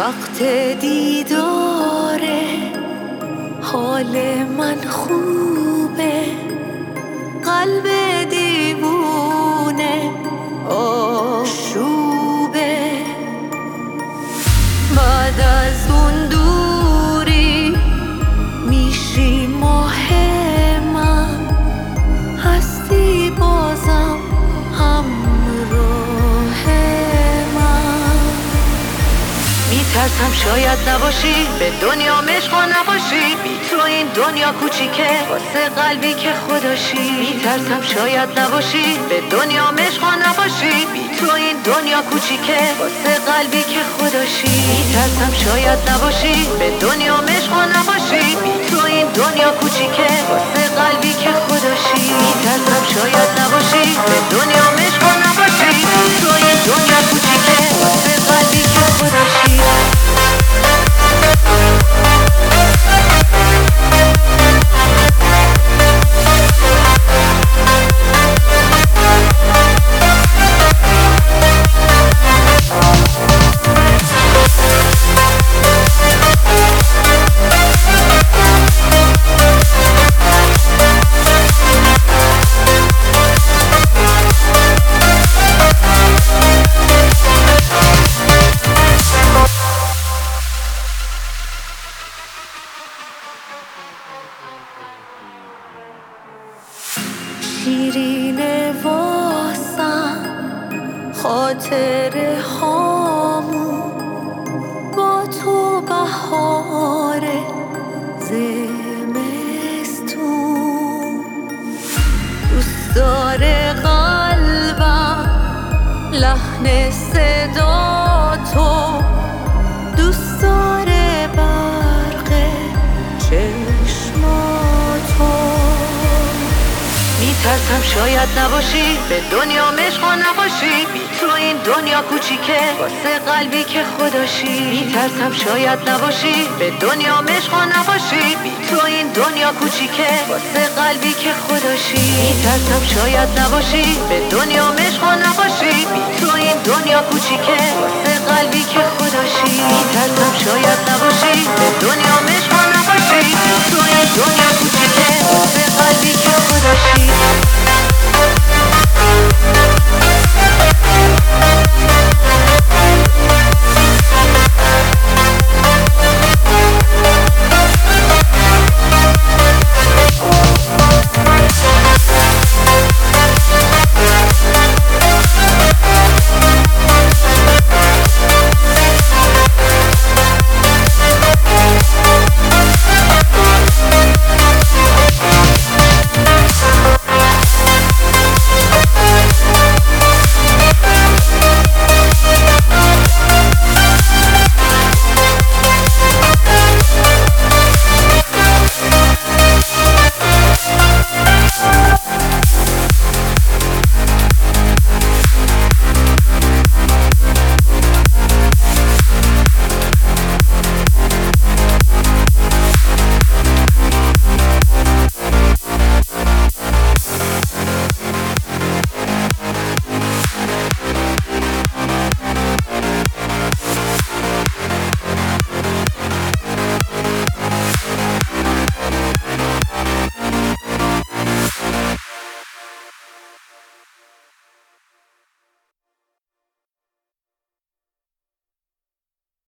وقت دیداره حال من خوبه، قلب دیوونه آشوبه. بعد از اون دوری میشی ماه من، هستی بازم همراه من. میترسم شاید نباشی، به دنیا عشق نباشی، بی تو این دنیا کوچیکه واسه قلبی که خودشی. میترسم شاید نباشی، به دنیا عشق نباشی، بی تو این دنیا کوچیکه واسه قلبی که خودشی. میترسم شاید نباشی، به دنیا عشق نباشی، بی تو این دنیا کوچیکه واسه قلبی که خودشی. میترسم شاید نباشی، به دنیا عشق نباشی، بی تو این دنیا کوچیکه واسه قلبی که خودشی. شیرینه واسم خاطره هامون، با تو بهار زمستون. دوست داره قلبم لحن صدا تو، دوست داره برق چشماتو. میترسم شاید نباشی، به دنیا عشق نباشی، بی تو این دنیا کوچیکه واسه قلبی که خودشی. میترسم شاید نباشی، به دنیا عشق نباشی، بی تو این دنیا کوچیکه واسه قلبی که خودشی. میترسم شاید نباشی، به دنیا عشق نباشی، بی تو این دنیا کوچیکه واسه قلبی که خودشی. میترسم شاید نباشی، به دنیا عشق نباشی، بی تو این دنیا کوچیکه واسه قلبی